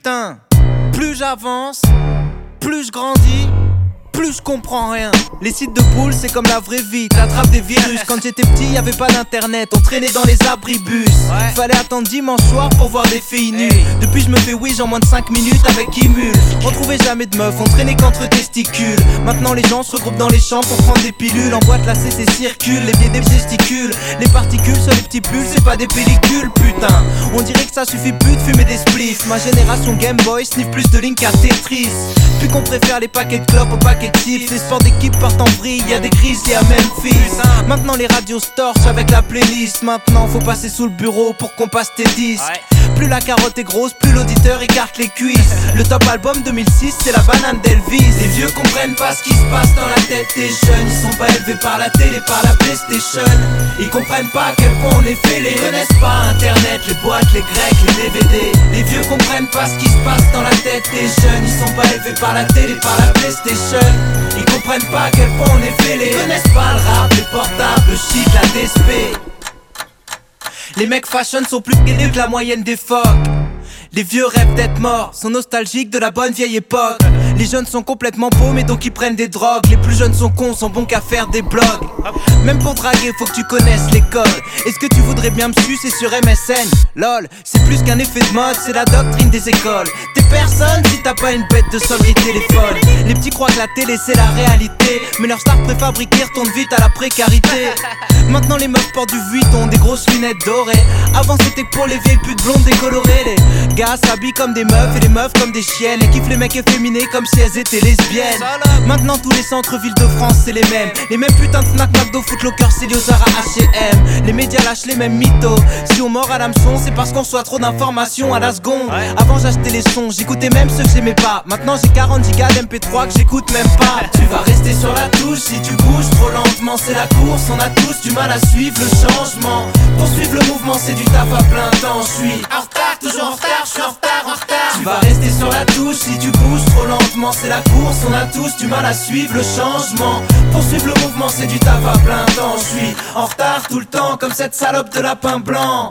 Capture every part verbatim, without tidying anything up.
putain, plus j'avance, plus je grandis, plus je comprends rien. Les sites de boules c'est comme la vraie vie, t'attrapes des virus. Quand j'étais petit y'avait pas d'internet, on traînait dans les abribus. ouais. Fallait attendre dimanche soir pour voir des filles nues. hey. Depuis je me fais wish en moins de cinq minutes avec Imul. On trouvait jamais de meufs, on traînait qu'entre testicules. Maintenant les gens se regroupent dans les champs pour prendre des pilules. En boîte la C C circule, les pieds des testicules. Les particules sur les petits pulls, c'est pas des pellicules putain. On dirait que ça suffit plus de fumer des spliffs. Ma génération Game Boy sniff plus de Link à Tetris. Puis qu'on préfère les paquets de clopes aux paquets de chips. Les sports d'équipe partent en vrille, y'a des Grizzlies à Memphis. Maintenant les radios se torchent avec la playlist. Maintenant faut passer sous le bureau pour qu'on passe tes disques. ouais. Plus la carotte est grosse, plus l'auditeur écarte les cuisses. Le top album deux mille six c'est la banane d'Elvis. Les vieux comprennent pas ce qui se passe dans la tête des jeunes. Ils sont pas élevés par la télé, par la PlayStation. Ils comprennent pas à quel point on est fêlés. Ils connaissent pas internet, les boîtes, les grecs, les D V D. Les vieux comprennent pas ce qui se passe dans la tête des jeunes. Ils sont pas élevés par la télé, par la PlayStation. Ils comprennent pas à quel point on est fêlés. Ils connaissent pas le rap, les portables, le shit, la D S P. Les mecs fashion sont plus guéris que la moyenne des phoques. Les vieux rêvent d'être morts, sont nostalgiques de la bonne vieille époque. Les jeunes sont complètement paumés donc ils prennent des drogues. Les plus jeunes sont cons, sont bons qu'à faire des blogs. Même pour draguer faut que tu connaisses l'école. Est-ce que tu voudrais bien me sucer sur M S N? Lol, c'est plus qu'un effet de mode, c'est la doctrine des écoles. T'es personne si t'as pas une bête de sonnerie téléphone. Les petits croient que la télé c'est la réalité, mais leur star préfabriquée retourne vite à la précarité. Maintenant les meufs portent du Vuitton, des grosses lunettes dorées. Avant c'était pour les vieilles putes blondes décolorées. Les gars s'habillent comme des meufs et les meufs comme des chiennes. Et kiffent les mecs efféminés comme si elles étaient lesbiennes. Maintenant tous les centres-villes de France c'est les mêmes. Les mêmes putains de Fnac, McDo, Footlocker, Célio, Zara, H et M. Les médias lâchent les mêmes mythos. Si on mord à l'hameçon c'est parce qu'on reçoit trop d'informations à la seconde. ouais. Avant j'achetais les sons, j'écoutais même ceux que j'aimais pas. Maintenant j'ai quarante gigas d'M P trois que j'écoute même pas. Tu vas rester sur la touche si tu bouges trop lentement. C'est la course, on a tous du mal à suivre le changement. Pour suivre le mouvement c'est du taf à plein temps. Je suis en retard, toujours en retard, je suis en retard, en retard. Tu vas rester sur la touche si tu bouges trop lentement. C'est la course, on a tous du mal à suivre le changement. Pour suivre le mouvement c'est du taf à plein temps. Je suis en retard tout le temps comme cette salope de lapin blanc.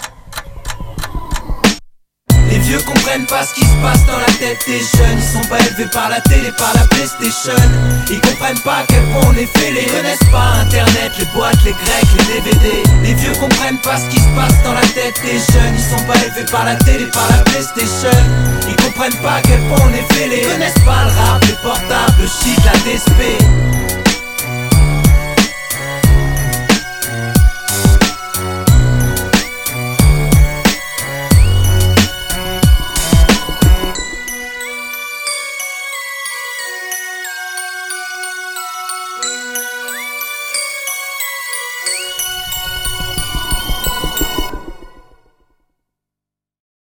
Les vieux comprennent pas ce qui se passe dans la tête des jeunes. Ils sont pas élevés par la télé, par la PlayStation. Ils comprennent pas à quel point on est fêlés. Ils connaissent pas internet, les boîtes, les grecs, les D V D. Les vieux comprennent pas ce qui se passe dans la tête des jeunes. Ils sont pas élevés par la télé, par la PlayStation. Ils comprennent pas à quel point on est fêlés. Ils connaissent pas le rap, les portables, le shit, la D S P.